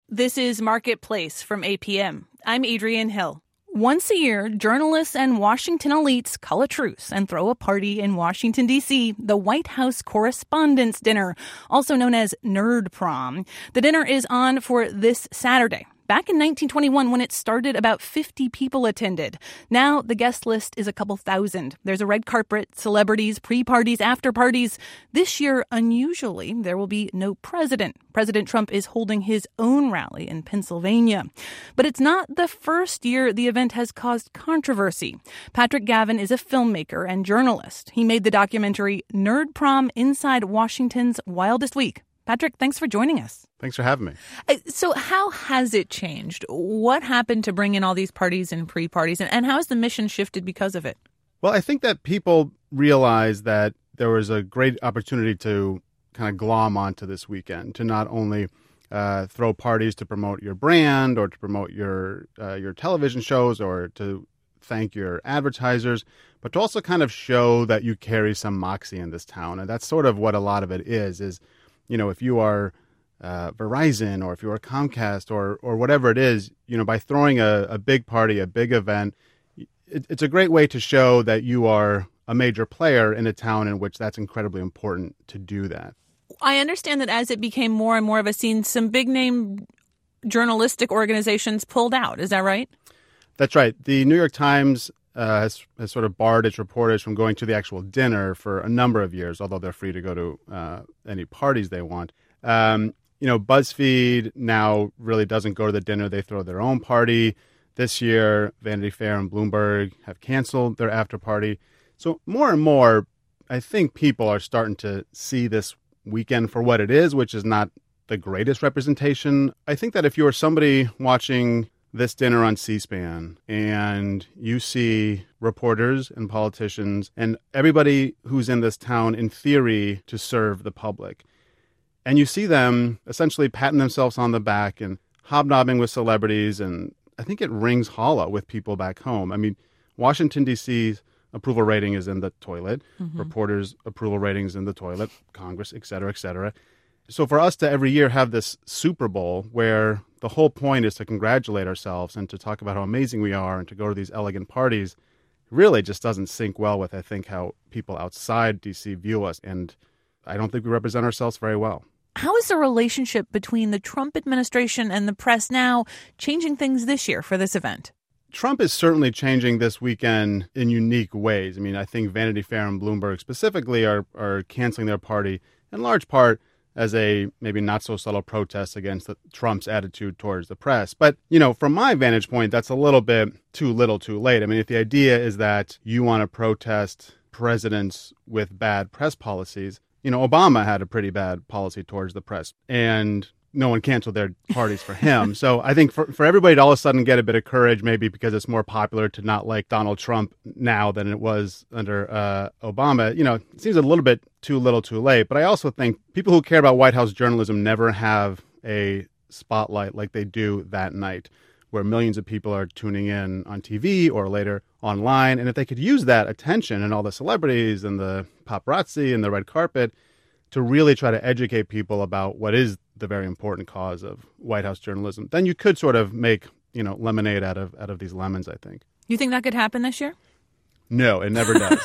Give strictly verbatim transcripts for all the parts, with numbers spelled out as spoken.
This is Marketplace from A P M. I'm Adrienne Hill. Once a year, journalists and Washington elites call a truce and throw a party in Washington, D C, the White House Correspondents' Dinner, also known as Nerd Prom. The dinner is on for this Saturday. Back in nineteen twenty-one, when it started, about fifty people attended. Now, the guest list is a couple thousand. There's a red carpet, celebrities, pre-parties, after-parties. This year, unusually, there will be no president. President Trump is holding his own rally in Pennsylvania. But it's not the first year the event has caused controversy. Patrick Gavin is a filmmaker and journalist. He made the documentary Nerd Prom Inside Washington's Wildest Week. Patrick, thanks for joining us. Thanks for having me. So how has it changed? What happened to bring in all these parties and pre-parties? And how has the mission shifted because of it? Well, I think that people realized that there was a great opportunity to kind of glom onto this weekend, to not only uh, throw parties to promote your brand or to promote your uh, your television shows or to thank your advertisers, but to also kind of show that you carry some moxie in this town. And that's sort of what a lot of it is, is you know, if you are uh, Verizon or if you are Comcast or or whatever it is, you know, by throwing a, a big party, a big event, it, it's a great way to show that you are a major player in a town in which that's incredibly important to do that. I understand that as it became more and more of a scene, some big name journalistic organizations pulled out. Is that right? That's right. The New York Times Uh, has, has sort of barred its reporters from going to the actual dinner for a number of years, although they're free to go to uh, any parties they want. Um, you know, BuzzFeed now really doesn't go to the dinner. They throw their own party. This year, Vanity Fair and Bloomberg have canceled their after party. So more and more, I think people are starting to see this weekend for what it is, which is not the greatest representation. I think that if you are somebody watching this dinner on C-SPAN and you see reporters and politicians and everybody who's in this town in theory to serve the public, and you see them essentially patting themselves on the back and hobnobbing with celebrities, and I think it rings hollow with people back home. I mean, Washington, D C's approval rating is in the toilet, mm-hmm. reporters' approval ratings in the toilet, Congress, et cetera, et cetera. So for us to every year have this Super Bowl where the whole point is to congratulate ourselves and to talk about how amazing we are and to go to these elegant parties really just doesn't sync well with, I think, how people outside D C view us. And I don't think we represent ourselves very well. How is the relationship between the Trump administration and the press now changing things this year for this event? Trump is certainly changing this weekend in unique ways. I mean, I think Vanity Fair and Bloomberg specifically are, are canceling their party in large part as a maybe not so subtle protest against the, Trump's attitude towards the press. But, you know, from my vantage point, that's a little bit too little too late. I mean, if the idea is that you want to protest presidents with bad press policies, you know, Obama had a pretty bad policy towards the press and no one canceled their parties for him. So I think for, for everybody to all of a sudden get a bit of courage, maybe because it's more popular to not like Donald Trump now than it was under uh, Obama, you know, it seems a little bit too little too late. But I also think people who care about White House journalism never have a spotlight like they do that night, where millions of people are tuning in on T V or later online. And if they could use that attention and all the celebrities and the paparazzi and the red carpet to really try to educate people about what is the very important cause of White House journalism, then you could sort of make, you know, lemonade out of out of these lemons, I think. You think that could happen this year? No, it never does.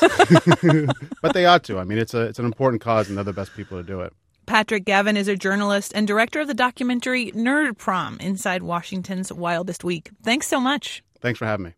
But they ought to. I mean, it's a it's an important cause and they're the best people to do it. Patrick Gavin is a journalist and director of the documentary Nerd Prom Inside Washington's Wildest Week. Thanks so much. Thanks for having me.